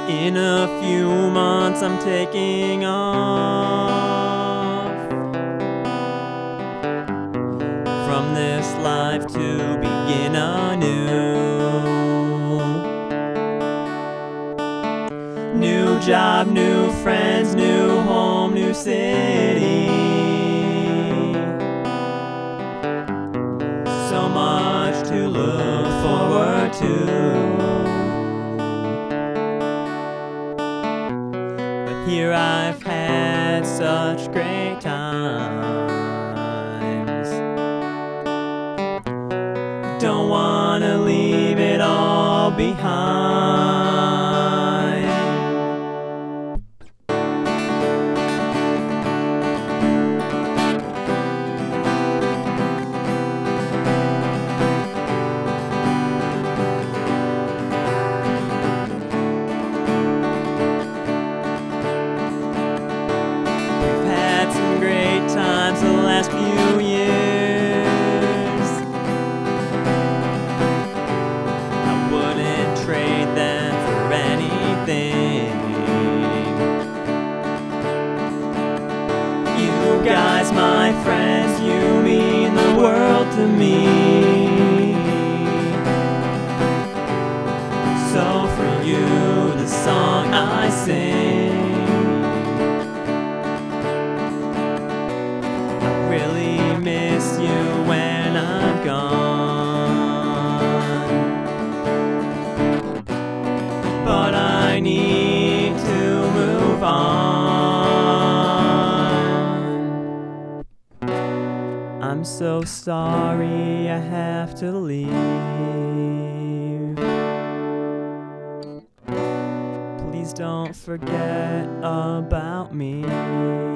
In a few months I'm taking off from this life to begin anew. New job, new friends, new home, new city. So much to look forward to. But here I've had such great times. Don't wanna leave it all behind. Times the last few years, I wouldn't trade them for anything. You guys, my friends, you mean the world to me. So for you, the song I sing. Really miss you when I'm gone, but I need to move on. I'm so sorry I have to leave. Please don't forget about me.